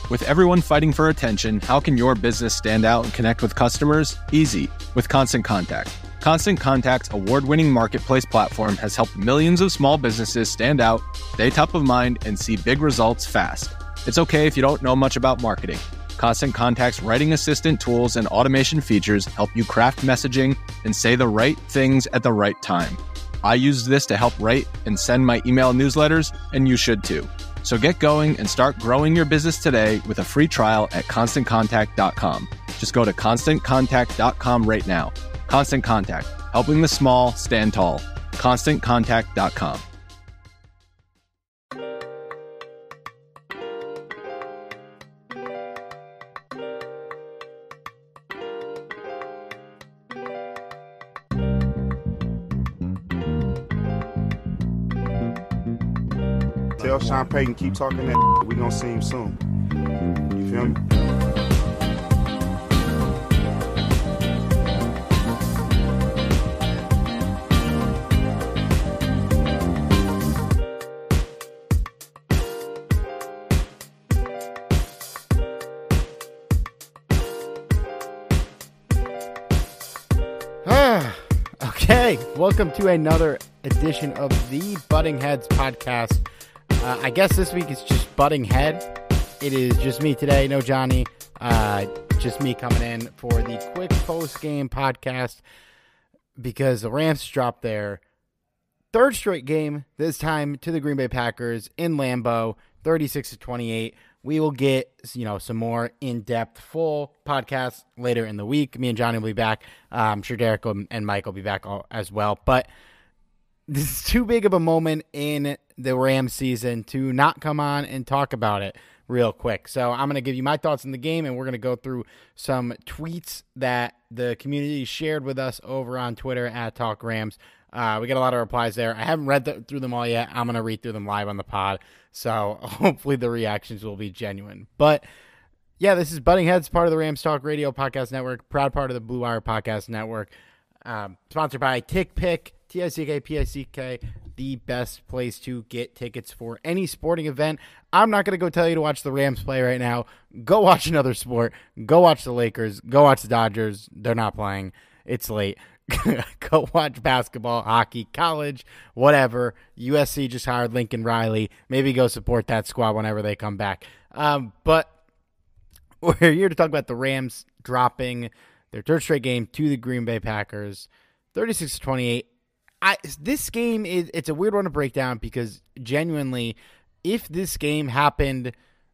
With everyone fighting for attention, how can your business stand out and connect with customers? Easy, with Constant Contact. Constant Contact's award-winning marketplace platform has helped millions of small businesses stand out, stay top of mind, and see big results fast. It's okay if you don't know much about marketing. Constant Contact's writing assistant tools and automation features help you craft messaging and say the right things at the right time. I used this to help write and send my email newsletters, and you should too. So get going and start growing your business today with a free trial at ConstantContact.com. Just go to ConstantContact.com right now. Constant Contact, helping the small stand tall. ConstantContact.com. Tell Sean Payton, keep talking that. We gonna see him soon. You feel me? Okay, welcome to another edition of the Butting Heads podcast. I guess this week is just butting head. It is just me today, no Johnny. Just me coming in for the quick post-game podcast because the Rams dropped their third straight game, this time to the Green Bay Packers in Lambeau, 36-28. We will get, some more in-depth full podcasts later in the week. Me and Johnny will be back. I'm sure Derek and Mike will be back as well. But this is too big of a moment in the Rams season to not come on and talk about it real quick. So I'm going to give you my thoughts on the game, and we're going to go through some tweets that the community shared with us over on Twitter at Talk Rams. We got a lot of replies there. I haven't read through them all yet. I'm going to read through them live on the pod, so hopefully the reactions will be genuine. But yeah, this is Butting Heads, part of the Rams Talk Radio Podcast Network, proud part of the Blue Wire Podcast Network, sponsored by TickPick, TickPick, the best place to get tickets for any sporting event. I'm not going to go tell you to watch the Rams play right now. Go watch another sport. Go watch the Lakers. Go watch the Dodgers. They're not playing. It's late. Go watch basketball, hockey, college, whatever. USC just hired Lincoln Riley. Maybe go support that squad whenever they come back. But we're here to talk about the Rams dropping their third straight game to the Green Bay Packers, 36-28. This game it's a weird one to break down because genuinely, if this game happened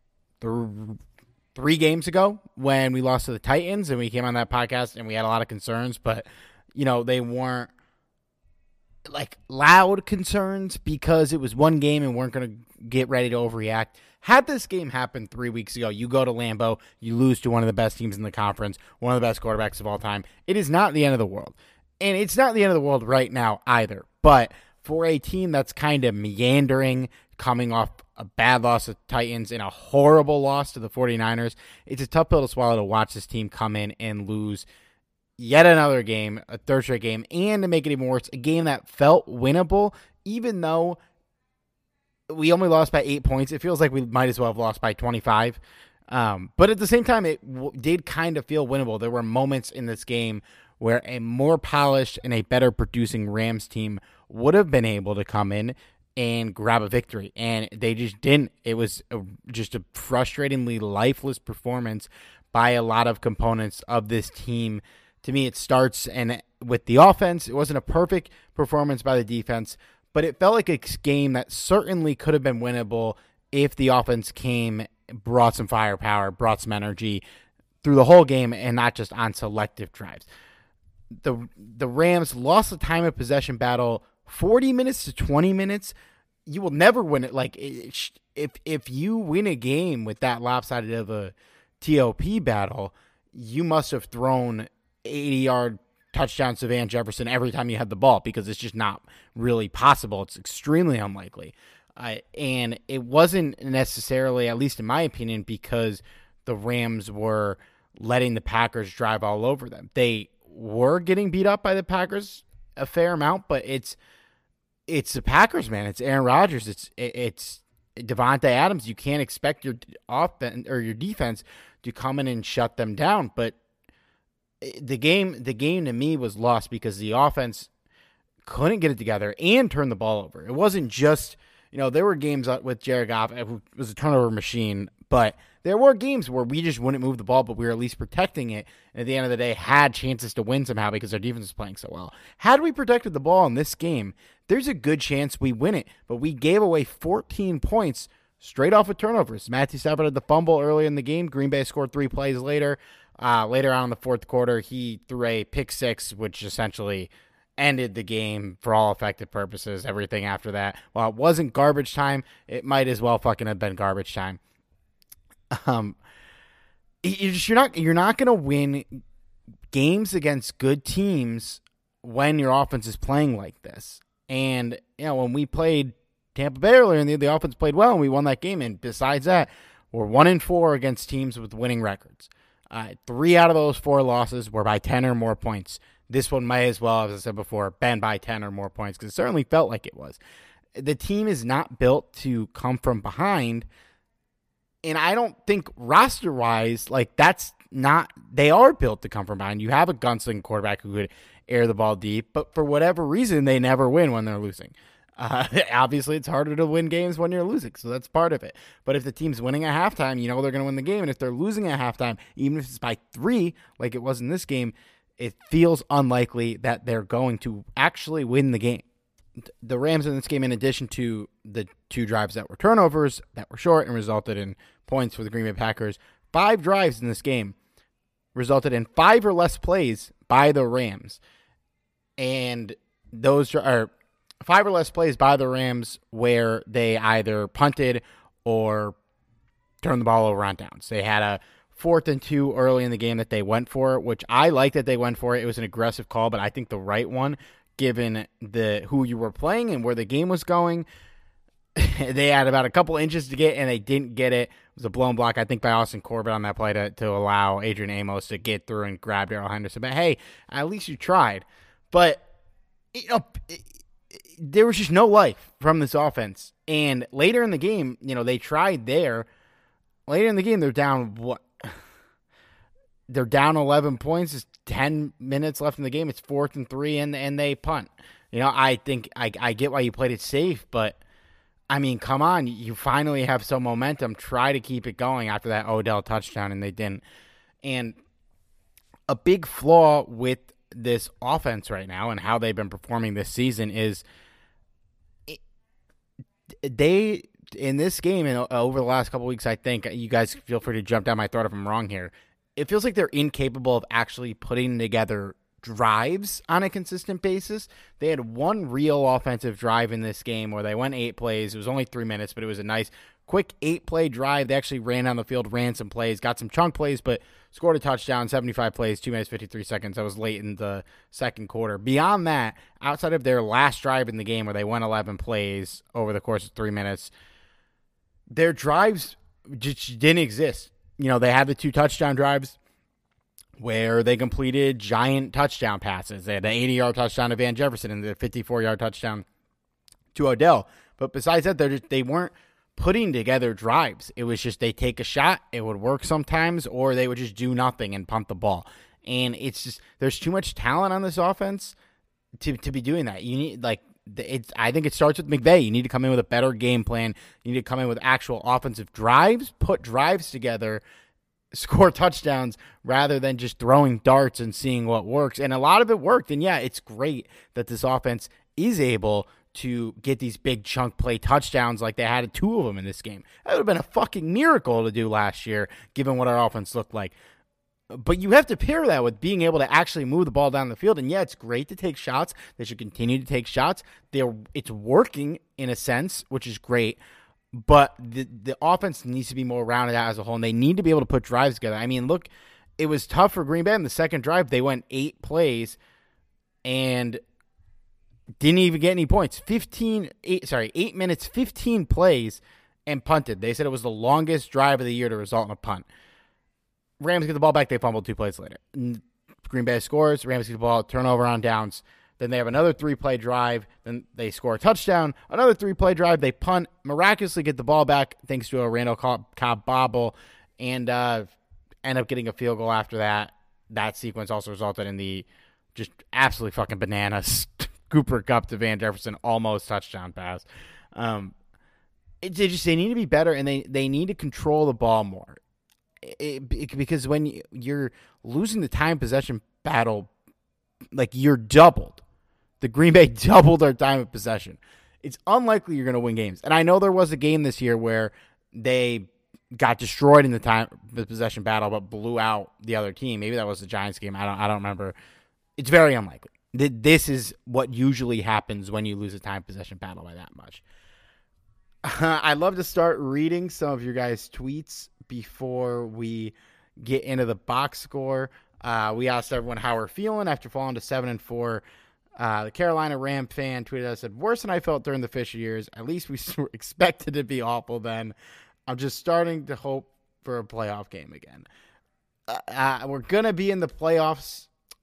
3 games ago when we lost to the Titans and we came on that podcast and we had a lot of concerns, but they weren't like loud concerns because it was one game and weren't going to get ready to overreact. Had this game happened 3 weeks ago, you go to Lambeau, you lose to one of the best teams in the conference, one of the best quarterbacks of all time. It is not the end of the world. And it's not the end of the world right now either. But for a team that's kind of meandering, coming off a bad loss to the Titans and a horrible loss to the 49ers, it's a tough pill to swallow to watch this team come in and lose yet another game, a third straight game, and to make it even worse, a game that felt winnable, even though we only lost by 8 points. It feels like we might as well have lost by 25. But at the same time, it did kind of feel winnable. There were moments in this game where a more polished and a better producing Rams team would have been able to come in and grab a victory, and they just didn't. It was just a frustratingly lifeless performance by a lot of components of this team. To me, it starts with the offense. It wasn't a perfect performance by the defense, but it felt like a game that certainly could have been winnable if the offense came, brought some firepower, brought some energy through the whole game and not just on selective drives. The Rams lost the time of possession battle 40 minutes to 20 minutes. You will never win it. Like if you win a game with that lopsided of a TOP battle, you must have thrown 80-yard touchdowns to Van Jefferson every time you had the ball because it's just not really possible. It's extremely unlikely. And it wasn't necessarily, at least in my opinion, because the Rams were letting the Packers drive all over them. They were getting beat up by the Packers a fair amount, but it's the Packers, man. It's Aaron Rodgers. It's Devontae Adams, you can't expect your offense or your defense to come in and shut them down. But the game to me was lost because the offense couldn't get it together and turn the ball over. It wasn't just, there were games with Jared Goff who was a turnover machine, but there were games where we just wouldn't move the ball, but we were at least protecting it. And at the end of the day, had chances to win somehow because our defense was playing so well. Had we protected the ball in this game, there's a good chance we win it. But we gave away 14 points straight off of turnovers. Matthew Stafford had the fumble early in the game. Green Bay scored 3 plays later. Later on in the fourth quarter, he threw a pick six, which essentially ended the game for all effective purposes. Everything after that, while it wasn't garbage time, it might as well fucking have been garbage time. You're not going to win games against good teams when your offense is playing like this. And, when we played Tampa Bay earlier, and the offense played well, and we won that game. And besides that, we're 1-4 against teams with winning records. 3 out of those 4 losses were by 10 or more points. This one might as well, as I said before, been by 10 or more points, because it certainly felt like it was. The team is not built to come from behind. And I don't think roster-wise, they are built to come from behind. You have a gunsling quarterback who could air the ball deep, but for whatever reason, they never win when they're losing. Obviously, it's harder to win games when you're losing, so that's part of it. But if the team's winning at halftime, they're going to win the game. And if they're losing at halftime, even if it's by 3, like it was in this game, it feels unlikely that they're going to actually win the game. The Rams in this game, in addition to the 2 drives that were turnovers, that were short and resulted in points for the Green Bay Packers, 5 drives in this game resulted in 5 or less plays by the Rams. And those are 5 or less plays by the Rams where they either punted or turned the ball over on downs. They had a 4th and 2 early in the game that they went for, which I like that they went for it. It was an aggressive call, but I think the right one, given who you were playing and where the game was going. They had about a couple inches to get, and they didn't get it. It was a blown block, I think, by Austin Corbett on that play to allow Adrian Amos to get through and grab Darrell Henderson. But, hey, at least you tried. But, there was just no life from this offense. And later in the game, they tried there. Later in the game, they're down, They're down 11 points. It's 10 minutes left in the game. It's 4th and 3, and they punt. I think I get why you played it safe, but, come on. You finally have some momentum. Try to keep it going after that Odell touchdown, and they didn't. And a big flaw with this offense right now and how they've been performing this season is they, in this game and over the last couple weeks, I think, you guys feel free to jump down my throat if I'm wrong here, it feels like they're incapable of actually putting together drives on a consistent basis. They had one real offensive drive in this game where they went 8 plays. It was only 3 minutes, but it was a nice, quick 8-play drive. They actually ran down the field, ran some plays, got some chunk plays, but scored a touchdown, 75 plays, 2 minutes, 53 seconds. That was late in the second quarter. Beyond that, outside of their last drive in the game where they went 11 plays over the course of 3 minutes, their drives just didn't exist. They had the 2 touchdown drives where they completed giant touchdown passes. They had an 80-yard touchdown to Van Jefferson and the 54-yard touchdown to Odell. But besides that, they weren't putting together drives. It was just they take a shot, it would work sometimes, or they would just do nothing and punt the ball. And it's just there's too much talent on this offense to be doing that. You need I think it starts with McVay. You need to come in with a better game plan. You need to come in with actual offensive drives, put drives together, score touchdowns rather than just throwing darts and seeing what works. And a lot of it worked. And yeah, it's great that this offense is able to get these big chunk play touchdowns like they had 2 of them in this game. That would have been a fucking miracle to do last year, given what our offense looked like. But you have to pair that with being able to actually move the ball down the field. And yeah, it's great to take shots. They should continue to take shots. It's working in a sense, which is great. But the offense needs to be more rounded out as a whole, and they need to be able to put drives together. Look, it was tough for Green Bay in the second drive. They went 8 plays and didn't even get any points. 8 minutes, 15 plays, and punted. They said it was the longest drive of the year to result in a punt. Rams get the ball back. They fumbled 2 plays later. Green Bay scores. Rams get the ball. Turnover on downs. Then they have another 3-play drive. Then they score a touchdown. Another 3-play drive. They punt, miraculously get the ball back thanks to a Randall Cobb bobble, and end up getting a field goal after that. That sequence also resulted in the just absolutely fucking bananas Cooper Kupp to Van Jefferson almost touchdown pass. They need to be better, and they need to control the ball more. Because when you're losing the time possession battle, like you're doubled. The Green Bay doubled their time of possession. It's unlikely you're going to win games. And I know there was a game this year where they got destroyed in the possession battle, but blew out the other team. Maybe that was the Giants game. I don't remember. It's very unlikely. This is what usually happens when you lose a time possession battle by that much. I'd love to start reading some of your guys' tweets before we get into the box score. We asked everyone how we're feeling after falling to 7-4. The Carolina Ram fan tweeted us, said, worse than I felt during the Fisher years. At least we were expected to be awful then. I'm just starting to hope for a playoff game again. We're going to be in the playoffs.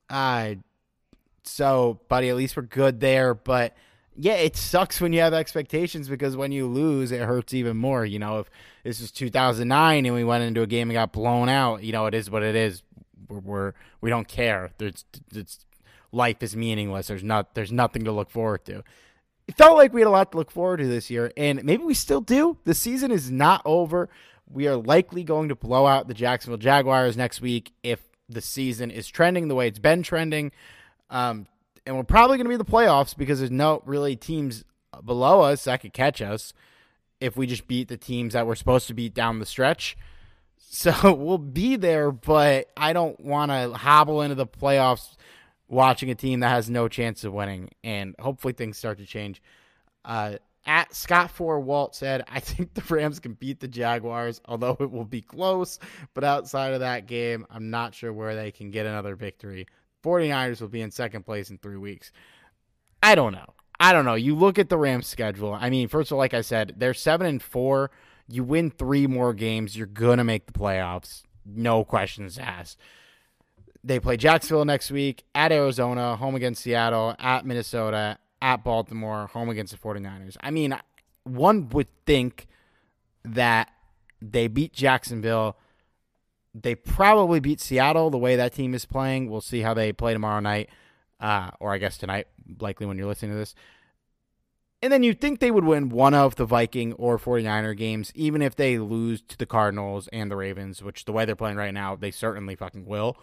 So, buddy, at least we're good there. But, yeah, it sucks when you have expectations because when you lose, it hurts even more. You know, if this was 2009 and we went into a game and got blown out, you know, it is what it is. We don't care. Life is meaningless. There's nothing to look forward to. It felt like we had a lot to look forward to this year, and maybe we still do. The season is not over. We are likely going to blow out the Jacksonville Jaguars next week if the season is trending the way it's been trending. And we're probably going to be in the playoffs because there's no really teams below us that could catch us if we just beat the teams that we're supposed to beat down the stretch. So we'll be there, but I don't want to hobble into the playoffs watching a team that has no chance of winning, and hopefully things start to change. At Scott4Walt said, I think the Rams can beat the Jaguars, although it will be close, but outside of that game, I'm not sure where they can get another victory. 49ers will be in second place in 3 weeks. I don't know. You look at the Rams schedule. I mean, first of all, like I said, they're 7-4. You win 3 more games, you're going to make the playoffs. No questions asked. They play Jacksonville next week, at Arizona, home against Seattle, at Minnesota, at Baltimore, home against the 49ers. I mean, one would think that they beat Jacksonville. They probably beat Seattle the way that team is playing. We'll see how they play tomorrow night, or I guess tonight, likely when you're listening to this. And then you'd think they would win one of the Viking or 49er games, even if they lose to the Cardinals and the Ravens, which the way they're playing right now, they certainly fucking will.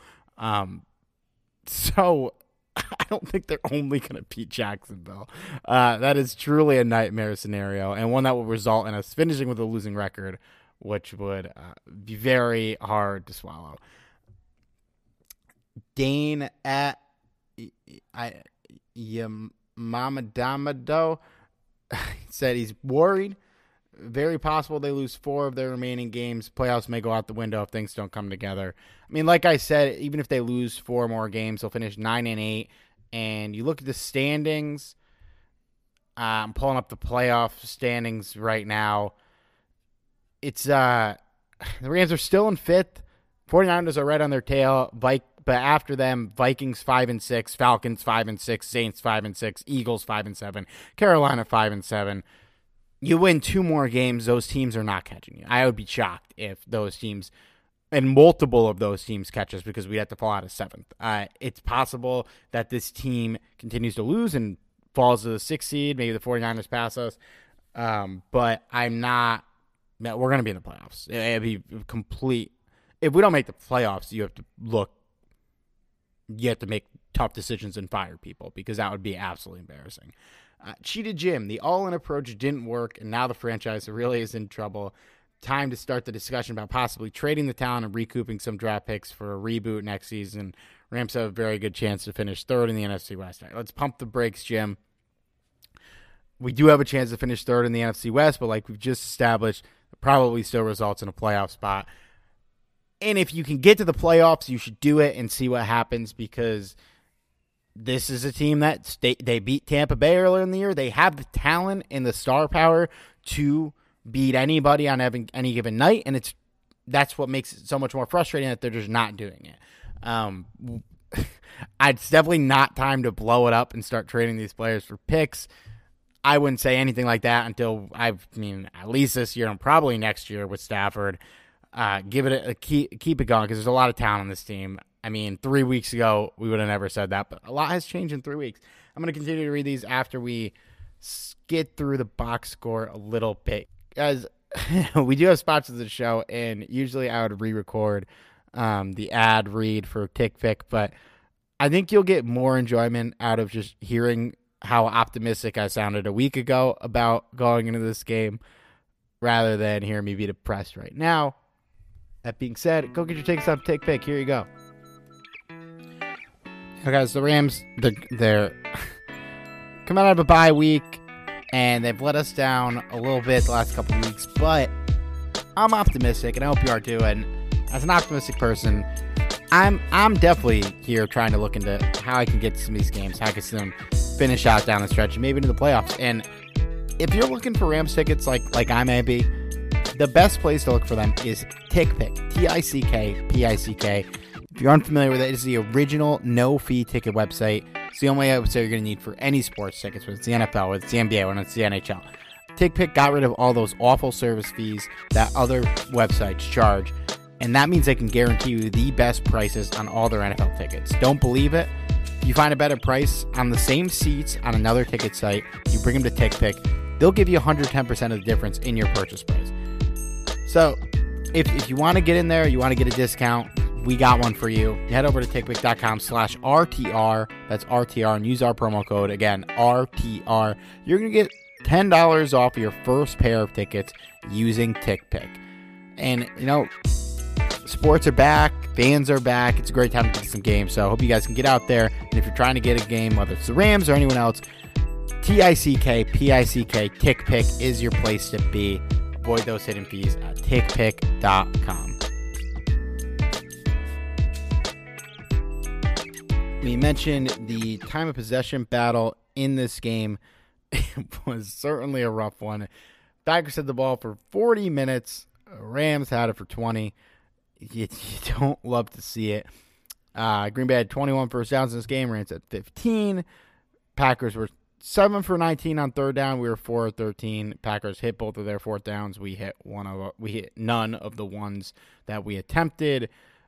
So I don't think they're only going to beat Jacksonville. That is truly a nightmare scenario, and one that will result in us finishing with a losing record, which would be very hard to swallow. Dane at Mamadamado said he's worried. Very possible they lose 4 of their remaining games. Playoffs may go out the window if things don't come together. I mean, like I said, even if they lose 4 more games, they'll finish 9-8. And you look at the standings. I'm pulling up the playoff standings right now. It's the Rams are still in 5th. 49ers are right on their tail. But after them, Vikings 5-6, Falcons 5-6, Saints 5-6, Eagles 5-7, Carolina 5-7. You win 2 more games, those teams are not catching you. I would be shocked if those teams, and multiple of those teams, catch us because we'd have to fall out of 7th. It's possible that this team continues to lose and falls to the 6th seed. Maybe the 49ers pass us. But I'm not. We're going to be in the playoffs. It'd be complete. If we don't make the playoffs, you have to make tough decisions and fire people because that would be absolutely embarrassing. Cheetah Jim, the all-in approach didn't work, and now the franchise really is in trouble. Time to start the discussion about possibly trading the talent and recouping some draft picks for a reboot next season. Rams have a very good chance to finish 3rd in the NFC West. All right, let's pump the brakes, Jim. We do have a chance to finish 3rd in the NFC West, but like we've just established, it probably still results in a playoff spot. And if you can get to the playoffs, you should do it and see what happens because this is a team that they beat Tampa Bay earlier in the year. They have the talent and the star power to beat anybody on any given night, and that's what makes it so much more frustrating that they're just not doing it. it's definitely not time to blow it up and start trading these players for picks. I wouldn't say anything like that until, at least this year and probably next year with Stafford. Give it keep it going because there's a lot of talent on this team. 3 weeks ago, we would have never said that, but a lot has changed in 3 weeks. I'm going to continue to read these after we skid through the box score a little bit. Guys, we do have spots of the show, and usually I would re-record the ad read for TickPick, but I think you'll get more enjoyment out of just hearing how optimistic I sounded a week ago about going into this game rather than hearing me be depressed right now. That being said, go get your takes on TickPick. Here you go. So guys, the Rams, they're coming out of a bye week, and they've let us down a little bit the last couple of weeks, but I'm optimistic, and I hope you are too. And as an optimistic person, I'm definitely here trying to look into how I can get to some of these games, how I can see them finish out down the stretch, and maybe into the playoffs. And if you're looking for Rams tickets like I may be, the best place to look for them is TickPick, T-I-C-K-P-I-C-K. If you're unfamiliar with it, it's the original no-fee ticket website. It's the only website you're going to need for any sports tickets, whether it's the NFL, whether it's the NBA, whether it's the NHL. TickPick got rid of all those awful service fees that other websites charge, and that means they can guarantee you the best prices on all their NFL tickets. Don't believe it? If you find a better price on the same seats on another ticket site, you bring them to TickPick, they'll give you 110% of the difference in your purchase price. So, if you want to get in there, you want to get a discount, we got one for you. Head over to tickpick.com/RTR. That's RTR, and use our promo code. Again, RTR. You're going to get $10 off your first pair of tickets using TickPick. And, sports are back. Fans are back. It's a great time to get some games. So I hope you guys can get out there. And if you're trying to get a game, whether it's the Rams or anyone else, TickPick, TickPick is your place to be. Avoid those hidden fees at tickpick.com. We mentioned the time of possession battle in this game. It was certainly a rough one. Packers had the ball for 40 minutes. Rams had it for 20. You don't love to see it. Green Bay had 21 first downs in this game. Rams at 15. Packers were 7 for 19 on third down. We were 4 of 13. Packers hit both of their fourth downs. We hit none of the ones that we attempted.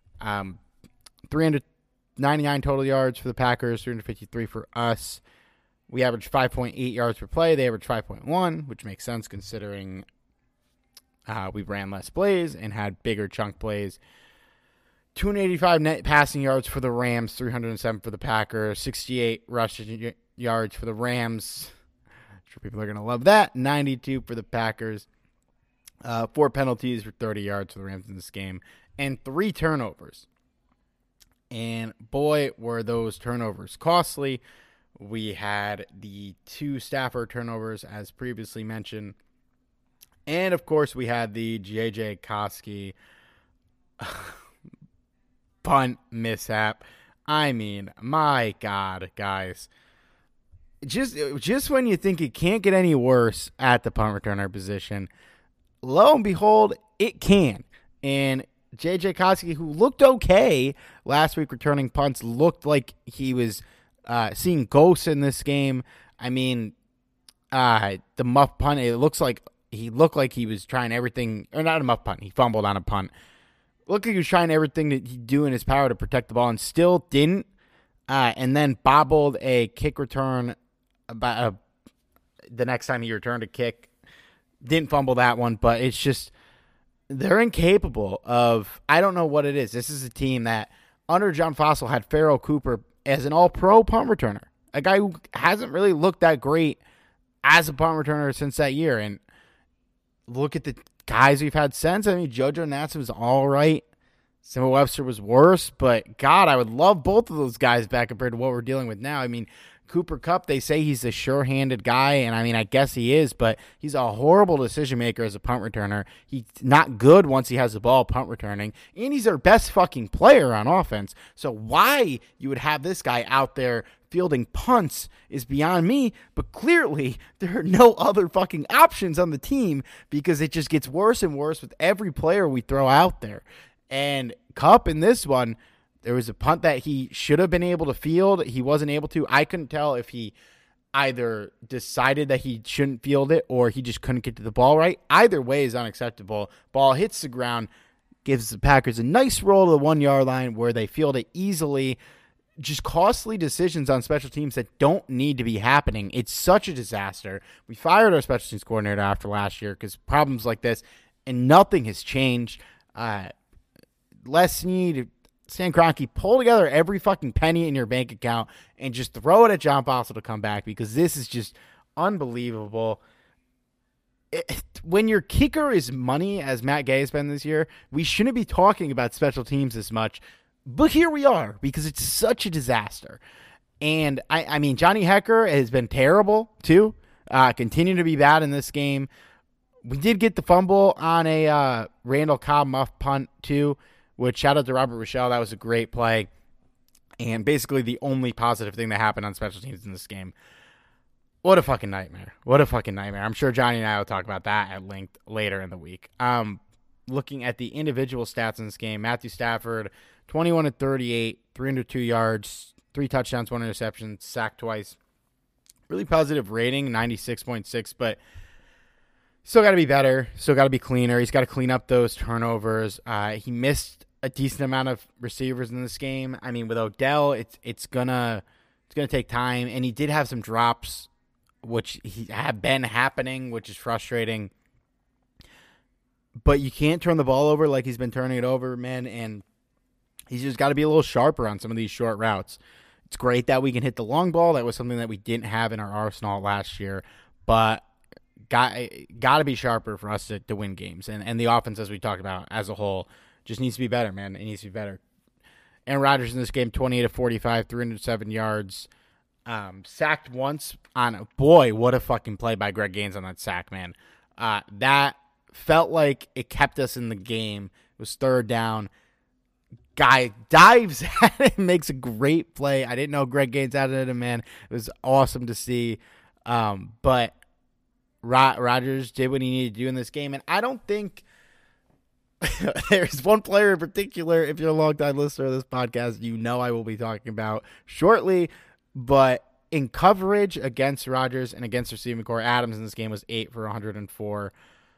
399 total yards for the Packers, 353 for us. We averaged 5.8 yards per play. They averaged 5.1, which makes sense considering we ran less plays and had bigger chunk plays. 285 net passing yards for the Rams, 307 for the Packers, 68 rushing yards for the Rams. I'm sure people are going to love that. 92 for the Packers. 4 penalties for 30 yards for the Rams in this game, and 3 turnovers. And boy, were those turnovers costly. We had the 2 Stafford turnovers, as previously mentioned. And, of course, we had the J.J. Koski punt mishap. My God, guys. Just when you think it can't get any worse at the punt returner position, lo and behold, it can. And J.J. Koski, who looked okay last week returning punts, looked like he was seeing ghosts in this game. The muff punt, it looks like he looked like he was trying everything, or not a muff punt, he fumbled on a punt. Looked like he was trying everything that he'd do in his power to protect the ball and still didn't. And then bobbled a kick return about the next time he returned a kick. Didn't fumble that one, but it's just, they're incapable of, I don't know what it is. This is a team that, under John Fossil, had Pharoh Cooper as an all-pro punt returner. A guy who hasn't really looked that great as a punt returner since that year. And look at the guys we've had since. JoJo Natson was all right. Samuel Webster was worse. But, God, I would love both of those guys back compared to what we're dealing with now. Cooper Kupp, they say he's a sure-handed guy, and I guess he is, but he's a horrible decision-maker as a punt returner. He's not good once he has the ball punt returning, and he's our best fucking player on offense. So why you would have this guy out there fielding punts is beyond me, but clearly there are no other fucking options on the team because it just gets worse and worse with every player we throw out there. And Kupp in this one, There was a punt that he should have been able to field. He wasn't able to. I couldn't tell if he either decided that he shouldn't field it or he just couldn't get to the ball right. Either way is unacceptable. Ball hits the ground, gives the Packers a nice roll to the 1 yard line where they field it easily. Just costly decisions on special teams that don't need to be happening. It's such a disaster. We fired our special teams coordinator after last year because problems like this, and nothing has changed. Les Snead, Stan Kroenke, pull together every fucking penny in your bank account and just throw it at John Fossil to come back because this is just unbelievable. When your kicker is money, as Matt Gay has been this year, we shouldn't be talking about special teams as much. But here we are because it's such a disaster. And, I mean, Johnny Hekker has been terrible, too. Continuing to be bad in this game. We did get the fumble on a Randall Cobb muff punt, too, which shout out to Robert Rochelle. That was a great play. And basically the only positive thing that happened on special teams in this game. What a fucking nightmare. What a fucking nightmare. I'm sure Johnny and I will talk about that at length later in the week. Looking at the individual stats in this game, Matthew Stafford, 21 of 38, 302 yards, 3 touchdowns, 1 interception, sacked twice. Really positive rating, 96.6, but still got to be better. Still got to be cleaner. He's got to clean up those turnovers. He missed a decent amount of receivers in this game. I mean, with Odell, it's gonna take time, and he did have some drops, which have been happening, which is frustrating. But you can't turn the ball over like he's been turning it over, man, and he's just got to be a little sharper on some of these short routes. It's great that we can hit the long ball. That was something that we didn't have in our arsenal last year, but got to be sharper for us to win games. And the offense, as we talked about as a whole, just needs to be better, man. It needs to be better. Aaron Rodgers in this game, 28 of 45, 307 yards, sacked once on boy, what a fucking play by Greg Gaines on that sack, man. That felt like it kept us in the game. It was third down. Guy dives at it and makes a great play. I didn't know Greg Gaines had it in him, man. It was awesome to see. But Rodgers did what he needed to do in this game. And I don't think there's one player in particular, if you're a long-time listener of this podcast, you know I will be talking about shortly. But in coverage against Rodgers and against receiving core, Adams in this game was 8 for 104.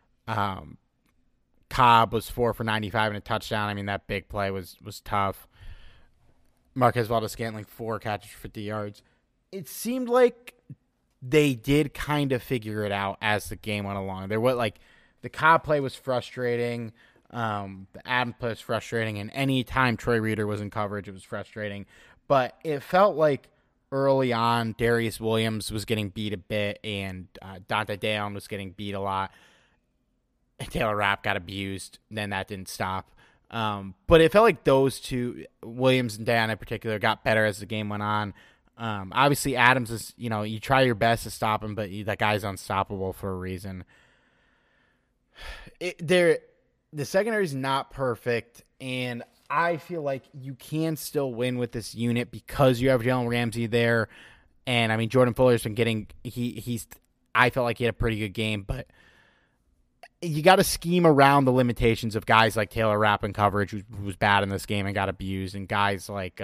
Cobb was 4 for 95 and a touchdown. I mean, that big play was tough. Marquez Valdes-Scantling, 4 catches for 50 yards. It seemed like they did kind of figure it out as the game went along. There was like the Cobb play was frustrating. The Adams play was frustrating. And any time Troy Reeder was in coverage, it was frustrating. But it felt like early on, Darius Williams was getting beat a bit and Dante Deon was getting beat a lot. Taylor Rapp got abused. Then that didn't stop. But it felt like those two, Williams and Deon in particular, got better as the game went on. Obviously, Adams is, you try your best to stop him, but that guy's unstoppable for a reason. The secondary is not perfect, and I feel like you can still win with this unit because you have Jalen Ramsey there. And, I mean, Jordan Fuller's been getting I felt like he had a pretty good game, but you got to scheme around the limitations of guys like Taylor Rapp in coverage, who was bad in this game and got abused, and guys like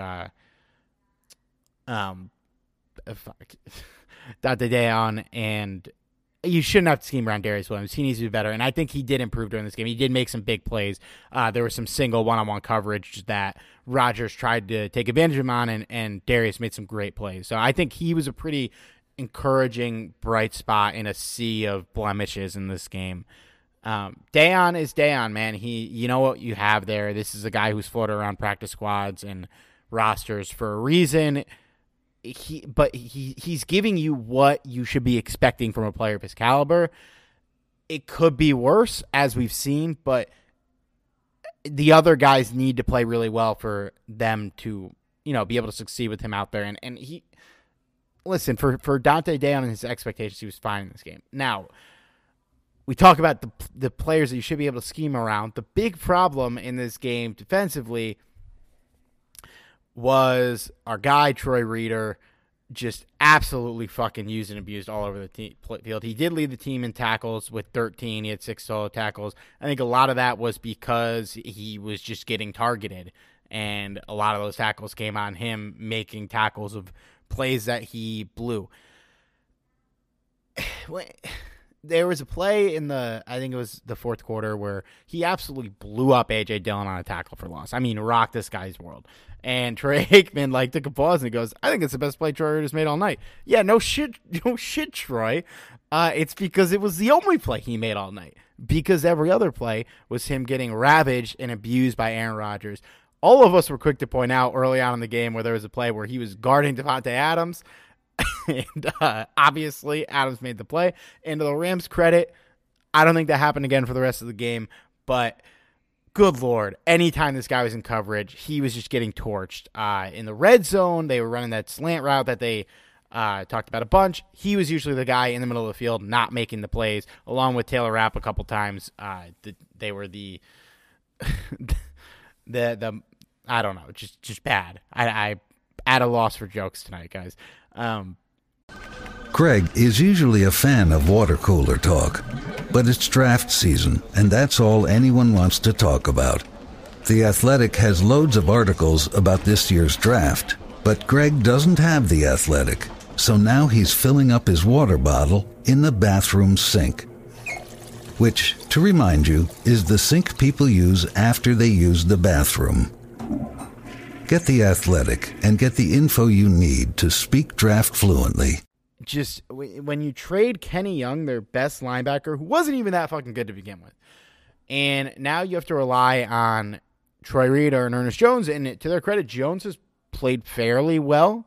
Dante Deon, and you shouldn't have to scheme around Darius Williams. He needs to be better, and I think he did improve during this game. He did make some big plays. There was some single one-on-one coverage that Rodgers tried to take advantage of him on, and Darius made some great plays. So I think he was a pretty encouraging bright spot in a sea of blemishes in this game. Deon is Deon, man. You know what you have there. This is a guy who's floated around practice squads and rosters for a reason. He's giving you what you should be expecting from a player of his caliber. It could be worse, as we've seen, but the other guys need to play really well for them to, be able to succeed with him out there. And he, listen, for Dante Deon and his expectations, he was fine in this game. Now, we talk about the players that you should be able to scheme around. The big problem in this game defensively was our guy, Troy Reeder, just absolutely fucking used and abused all over the field. He did lead the team in tackles with 13. He had 6 solo tackles. I think a lot of that was because he was just getting targeted. and a lot of those tackles came on him making tackles of plays that he blew. There was a play I think it was the fourth quarter, where he absolutely blew up A.J. Dillon on a tackle for loss. I mean, rocked this guy's world. And Troy Aikman took a pause and he goes, I think it's the best play Troy Reader's made all night. Yeah, no shit, Troy. It's because it was the only play he made all night. Because every other play was him getting ravaged and abused by Aaron Rodgers. All of us were quick to point out early on in the game where there was a play where he was guarding Devontae Adams. And obviously, Adams made the play. And to the Rams' credit, I don't think that happened again for the rest of the game. But good Lord, anytime this guy was in coverage, he was just getting torched. In the red zone, they were running that slant route that they talked about a bunch. He was usually the guy in the middle of the field not making the plays, along with Taylor Rapp a couple times. They were the I don't know, just bad. I at a loss for jokes tonight, guys. Greg is usually a fan of water cooler talk, but it's draft season, and that's all anyone wants to talk about. The Athletic has loads of articles about this year's draft, but Greg doesn't have The Athletic, so now he's filling up his water bottle in the bathroom sink, which, to remind you, is the sink people use after they use the bathroom. Get The Athletic and get the info you need to speak draft fluently. Just when you trade Kenny Young, their best linebacker, who wasn't even that fucking good to begin with, and now you have to rely on Troy Reader and Ernest Jones, and to their credit, Jones has played fairly well.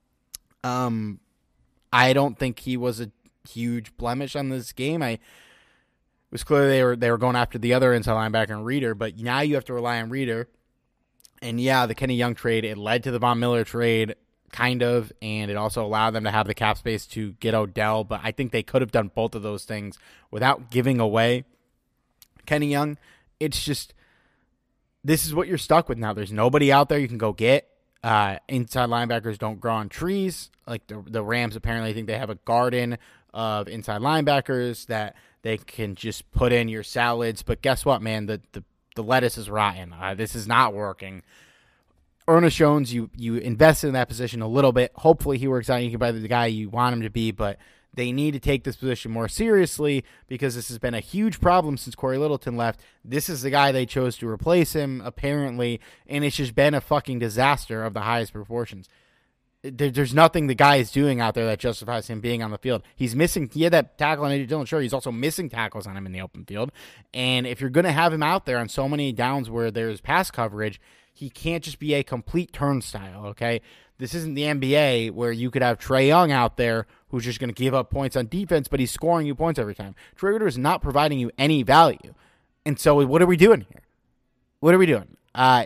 I don't think he was a huge blemish on this game. It was clear they were going after the other inside linebacker and Reader, but now you have to rely on Reader. And yeah, the Kenny Young trade, it led to the Von Miller trade, kind of, and it also allowed them to have the cap space to get Odell, but I think they could have done both of those things without giving away Kenny Young. It's just, this is what you're stuck with now. There's nobody out there you can go get. Inside linebackers don't grow on trees. Like the Rams apparently think they have a garden of inside linebackers that they can just put in your salads, but guess what, man? The lettuce is rotten. This is not working. Ernest Jones, you invested in that position a little bit. Hopefully he works out. You can buy the guy you want him to be, but they need to take this position more seriously because this has been a huge problem since Corey Littleton left. This is the guy they chose to replace him, apparently, and it's just been a fucking disaster of the highest proportions. There's nothing the guy is doing out there that justifies him being on the field. He's missing. He had that tackle on A.J. Dillon. Sure, he's also missing tackles on him in the open field. And if you're going to have him out there on so many downs where there's pass coverage, he can't just be a complete turnstile, okay? This isn't the NBA where you could have Trae Young out there who's just going to give up points on defense, but he's scoring you points every time. Troy Reader is not providing you any value. And so what are we doing here? What are we doing?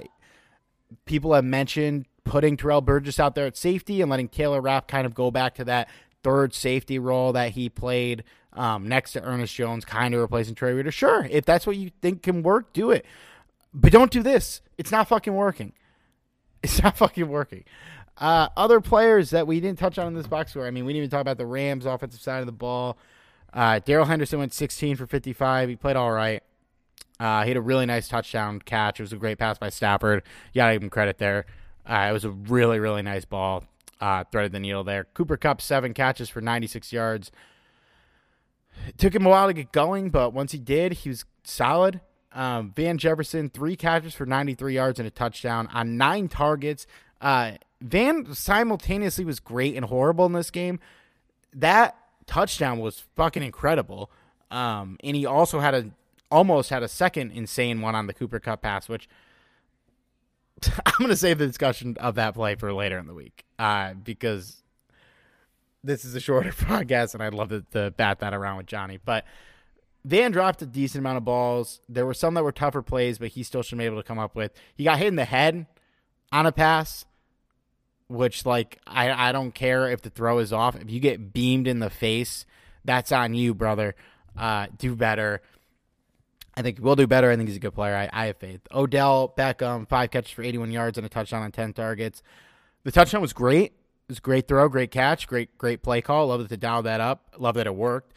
People have mentioned putting Terrell Burgess out there at safety and letting Taylor Rapp kind of go back to that third safety role that he played next to Ernest Jones, kind of replacing Troy Reader. Sure, if that's what you think can work, do it. But don't do this. It's not fucking working. It's not fucking working. Other players that we didn't touch on in this box score, I mean, we didn't even talk about the Rams' offensive side of the ball. Darrell Henderson went 16 for 55. He played all right. He had a really nice touchdown catch. It was a great pass by Stafford. You got to give him credit there. It was a really, really nice ball. Threaded the needle there. Cooper Kupp, 7 catches for 96 yards. It took him a while to get going, but once he did, he was solid. Van Jefferson, 3 catches for 93 yards and a touchdown on 9 targets. Van simultaneously was great and horrible in this game. That touchdown was fucking incredible. And he also almost had a second insane one on the Cooper Kupp pass, which I'm going to save the discussion of that play for later in the week because this is a shorter podcast and I'd love to bat that around with Johnny. But Van dropped a decent amount of balls. There were some that were tougher plays, but he still should be able to come up with. He got hit in the head on a pass, which, I don't care if the throw is off. If you get beamed in the face, that's on you, brother. Do better. I think we'll do better. I think he's a good player. I have faith. Odell Beckham, 5 catches for 81 yards and a touchdown on 10 targets. The touchdown was great. It was a great throw, great catch, great play call. Love that they dialed that up. Love that it worked.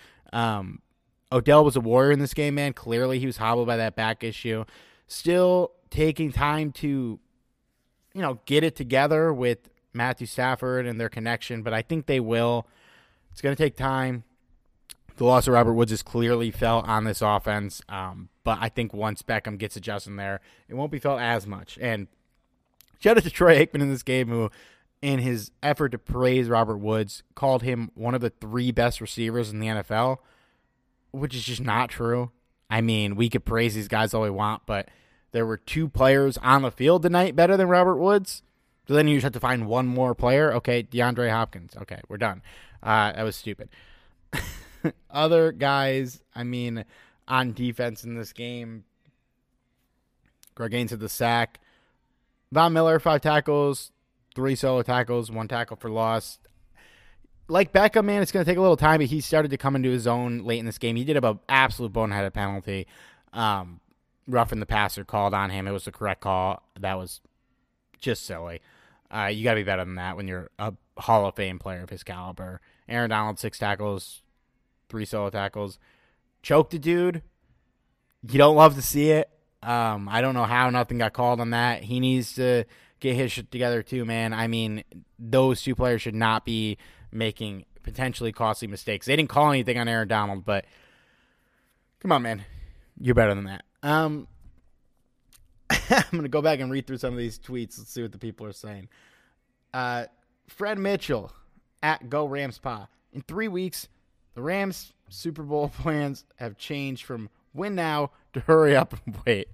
Odell was a warrior in this game, man. Clearly he was hobbled by that back issue. Still taking time to get it together with Matthew Stafford and their connection, but I think they will. It's going to take time. The loss of Robert Woods is clearly felt on this offense, but I think once Beckham gets adjusted there, it won't be felt as much. And shout out to Troy Aikman in this game, who, in his effort to praise Robert Woods, called him one of the 3 best receivers in the NFL, which is just not true. I mean, we could praise these guys all we want, but there were 2 players on the field tonight better than Robert Woods. So then you just have to find one more player. Okay, DeAndre Hopkins. Okay, we're done. That was stupid. Other guys, I mean, on defense in this game, Greg Gaines had the sack. Von Miller, 5 tackles, 3 solo tackles, 1 tackle for loss. Like Beckham, man, it's going to take a little time, but he started to come into his own late in this game. He did have an absolute boneheaded penalty. Roughing the passer called on him. It was the correct call. That was just silly. You got to be better than that when you're a Hall of Fame player of his caliber. Aaron Donald, 6 tackles, 3 solo tackles. Choked a dude. You don't love to see it. I don't know how nothing got called on that. He needs to get his shit together too, man. I mean, those 2 players should not be making potentially costly mistakes. They didn't call anything on Aaron Donald, but come on, man. You're better than that. I'm going to go back and read through some of these tweets. Let's see what the people are saying. Fred Mitchell at Go Rams Pa. In 3 weeks, the Rams Super Bowl plans have changed from win now to hurry up and wait.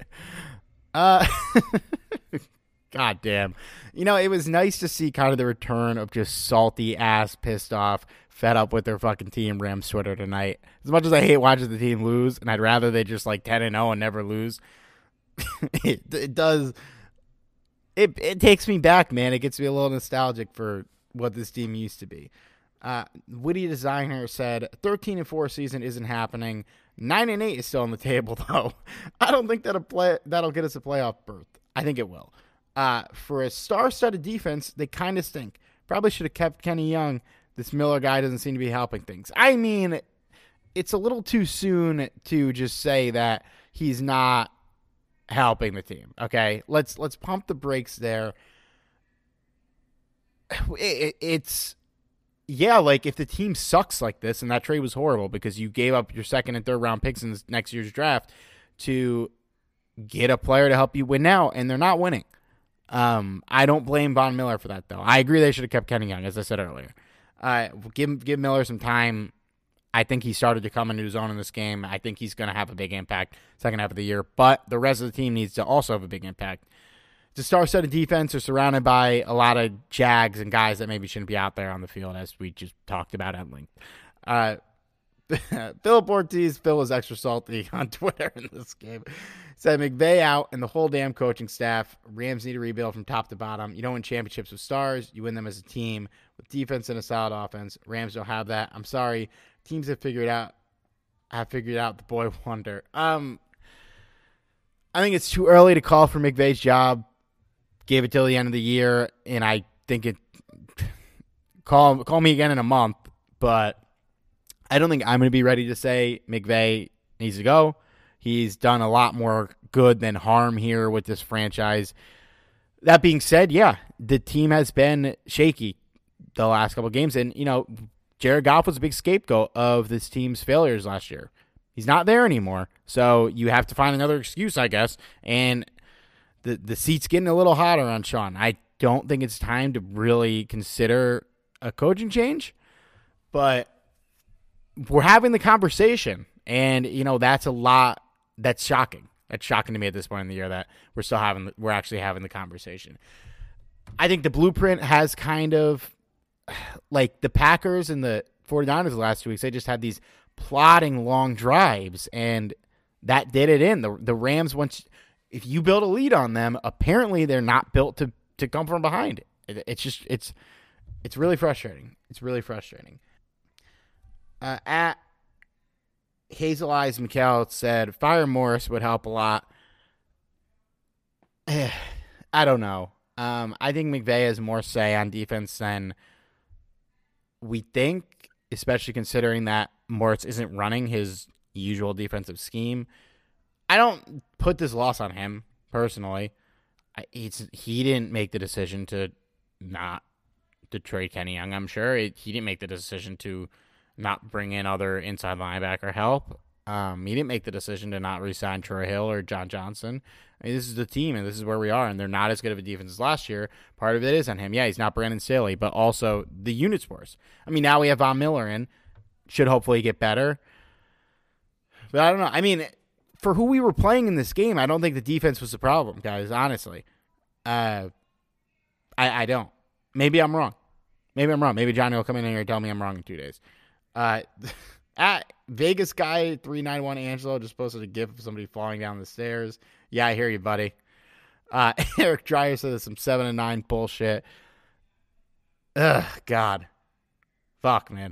God damn. It was nice to see kind of the return of just salty ass, pissed off, fed up with their fucking team Rams Twitter tonight. As much as I hate watching the team lose, and I'd rather they just 10-0 and never lose, it does. It takes me back, man. It gets me a little nostalgic for what this team used to be. Witty Designer said 13-4 season isn't happening. 9-8 is still on the table, though. I don't think that'll get us a playoff berth. I think it will. For a star-studded defense, they kind of stink. Probably should have kept Kenny Young. This Miller guy doesn't seem to be helping things. I mean, it's a little too soon to just say that he's not helping the team. Okay, let's pump the brakes there. It's if the team sucks like this, and that trade was horrible because you gave up your 2nd and 3rd round picks in next year's draft to get a player to help you win now, and they're not winning. I don't blame Von Miller for that, though. I agree they should have kept Kenny Young, as I said earlier. Give Miller some time. I think he started to come into his own in this game. I think he's going to have a big impact second half of the year, but the rest of the team needs to also have a big impact. It's a star-studded defense. They're surrounded by a lot of Jags and guys that maybe shouldn't be out there on the field, as we just talked about at length. Philip Ortiz, Phil was extra salty on Twitter in this game. Said McVay out and the whole damn coaching staff. Rams need to rebuild from top to bottom. You don't win championships with stars. You win them as a team with defense and a solid offense. Rams don't have that. I'm sorry. Teams have figured out the boy wonder. I think it's too early to call for McVay's job. Gave it till the end of the year, and I think call me again in a month, but I don't think I'm going to be ready to say McVay needs to go. He's done a lot more good than harm here with this franchise. That being said, yeah, the team has been shaky the last couple of games, and Jared Goff was a big scapegoat of this team's failures last year. He's not there anymore, so you have to find another excuse, I guess, and the seat's getting a little hotter on Sean. I don't think it's time to really consider a coaching change, but we're having the conversation, and that's a lot. That's shocking. That's shocking to me at this point in the year that we're actually having the conversation. I think the blueprint has kind of, like the Packers and the 49ers the last 2 weeks, they just had these plodding long drives, and that did it in. The Rams, if you build a lead on them, apparently they're not built to come from behind. It's really frustrating. It's really frustrating. At Hazel Eyes McCall said, fire Morris would help a lot. I don't know. I think McVay has more say on defense than we think, especially considering that Morris isn't running his usual defensive scheme. I don't put this loss on him, personally. he didn't make the decision to trade Kenny Young. I'm sure he didn't make the decision to not bring in other inside linebacker help. He didn't make the decision to not re-sign Troy Hill or John Johnson. I mean, this is the team, and this is where we are, and they're not as good of a defense as last year. Part of it is on him. Yeah, he's not Brandon Staley, but also the unit's worse. I mean, now we have Von Miller in. Should hopefully get better. But I don't know. I mean, for who we were playing in this game, I don't think the defense was the problem, guys, honestly. I don't. Maybe I'm wrong. Maybe Johnny will come in here and tell me I'm wrong in 2 days. At Vegas guy 391 Angelo just posted a gif of somebody falling down the stairs. Yeah, I hear you, buddy. Eric Dreyer says some 7 and 9 bullshit. Ugh, God. Fuck, man.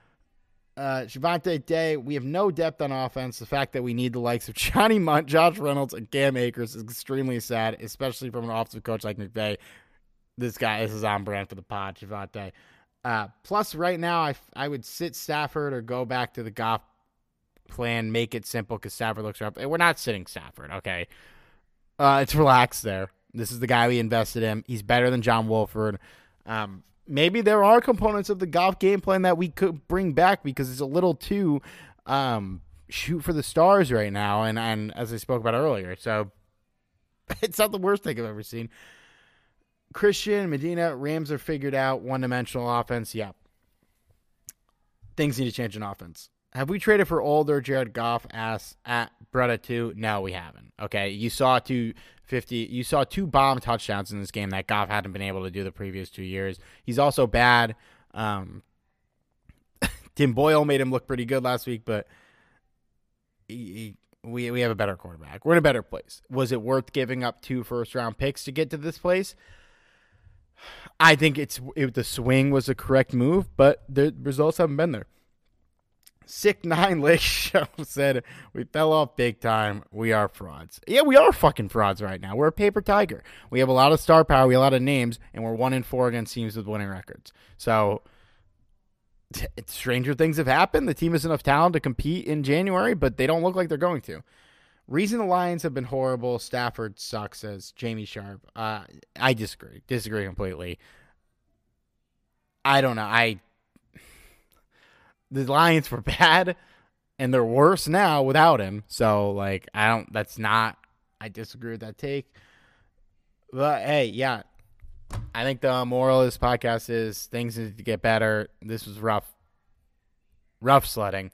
Shavante Day, we have no depth on offense. The fact that we need the likes of Johnny Munt, Josh Reynolds, and Cam Akers is extremely sad, especially from an offensive coach like McVay. This is on brand for the pod, Shavante. Plus, right now, I would sit Stafford or go back to the Goff plan, make it simple because Stafford looks up. We're not sitting Stafford, okay? It's relaxed there. This is the guy we invested in. He's better than John Wolford. Maybe there are components of the Goff game plan that we could bring back because it's a little too shoot for the stars right now, and as I spoke about earlier. So it's not the worst thing I've ever seen. Christian, Medina, Rams are figured out. One-dimensional offense, yeah. Things need to change in offense. Have we traded for older Jared Goff at Bretta 2? No, we haven't. Okay, you saw 250. You saw 2 bomb touchdowns in this game that Goff hadn't been able to do the previous 2 years. He's also bad. Tim Boyle made him look pretty good last week, but we have a better quarterback. We're in a better place. Was it worth giving up 2 first-round picks to get to this place? I think the swing was a correct move, but the results haven't been there. Sick 9 Lake Show said, we fell off big time. We are frauds. Yeah, we are fucking frauds right now. We're a paper tiger. We have a lot of star power. We have a lot of names, and we're 1-4 against teams with winning records. So stranger things have happened. The team has enough talent to compete in January, but they don't look like they're going to. Reason the Lions have been horrible. Stafford sucks, says Jamie Sharp. I disagree. Disagree completely. I don't know. The Lions were bad, and they're worse now without him. So, I disagree with that take. But, hey, yeah. I think the moral of this podcast is things need to get better. This was rough sledding.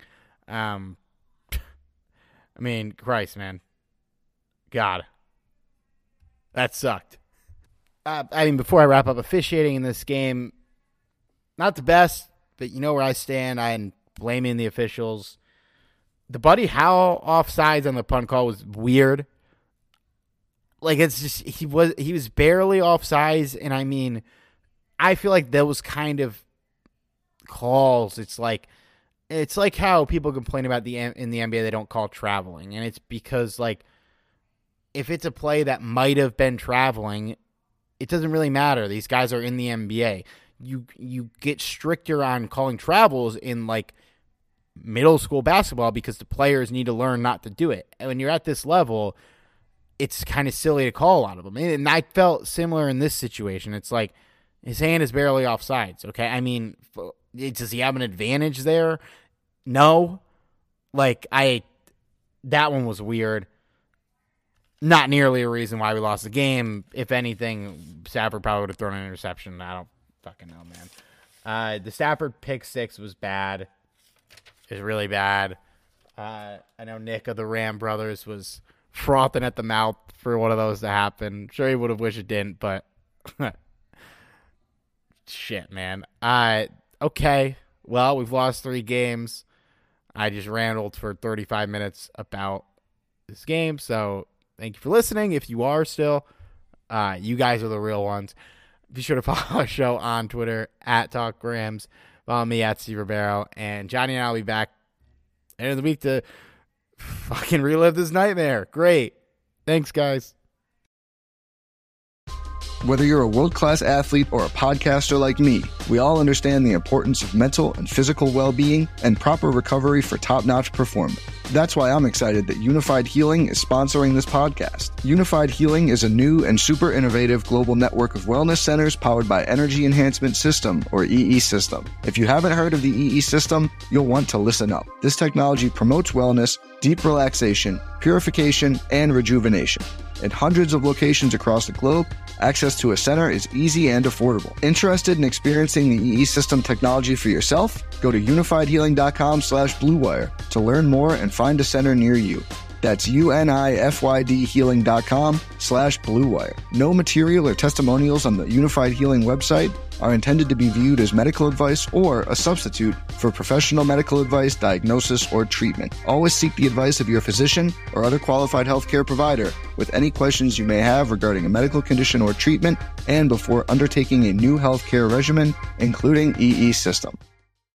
I mean, Christ, man. God. That sucked. Before I wrap up, officiating in this game, not the best, but you know where I stand. I'm blaming the officials. The Buddy Howell offsides on the punt call was weird. It's just, he was barely offsides, and I feel like those kind of calls, it's like how people complain about in the NBA they don't call traveling, and it's because if it's a play that might have been traveling, it doesn't really matter. These guys are in the NBA. You get stricter on calling travels in middle school basketball because the players need to learn not to do it. And when you're at this level, it's kind of silly to call a lot of them. And I felt similar in this situation. It's like his hand is barely offsides. Okay, does he have an advantage there? No. That one was weird. Not nearly a reason why we lost the game. If anything, Stafford probably would have thrown an interception. I don't fucking know, man. The Stafford pick 6 was bad. It was really bad. I know Nick of the Ram Brothers was frothing at the mouth for one of those to happen. Sure, he would have wished it didn't, but shit, man. Okay. Well, we've lost 3 games. I just rambled for 35 minutes about this game, so thank you for listening. If you are still, you guys are the real ones. Be sure to follow our show on Twitter at TalkRams. Follow me at Steve Ribeiro. And Johnny and I will be back end of the week to fucking relive this nightmare. Great. Thanks, guys. Whether you're a world-class athlete or a podcaster like me, we all understand the importance of mental and physical well-being and proper recovery for top-notch performance. That's why I'm excited that Unified Healing is sponsoring this podcast. Unified Healing is a new and super innovative global network of wellness centers powered by Energy Enhancement System, or EE System. If you haven't heard of the EE System, you'll want to listen up. This technology promotes wellness, deep relaxation, purification, and rejuvenation. At hundreds of locations across the globe, access to a center is easy and affordable. Interested in experiencing the EE System technology for yourself? Go to unifiedhealing.com/bluewire to learn more and find a center near you. That's unifydhealing.com/bluewire. No material or testimonials on the Unified Healing website are intended to be viewed as medical advice or a substitute for professional medical advice, diagnosis, or treatment. Always seek the advice of your physician or other qualified healthcare provider with any questions you may have regarding a medical condition or treatment and before undertaking a new healthcare regimen, including EE System.